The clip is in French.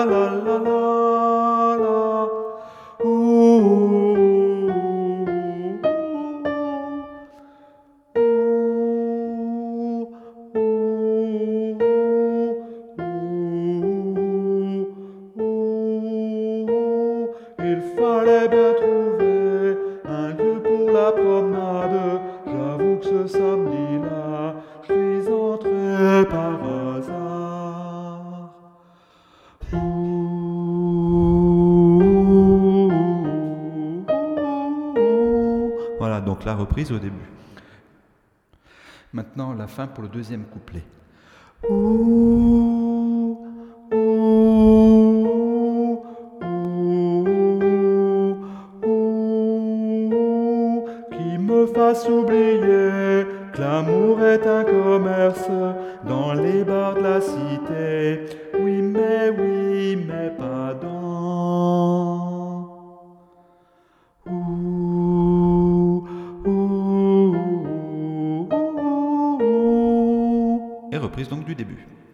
la la la. Ouh. Il fallait bien trouver un lieu pour la promenade. J'avoue que ce samedi-là, je suis entré par hasard. Voilà, donc la reprise au début. Maintenant, la fin pour le deuxième couplet. Qui me fasse oublier que l'amour est un commerce dans les bars de la cité. Oui, mais pas dans. Et reprise donc du début.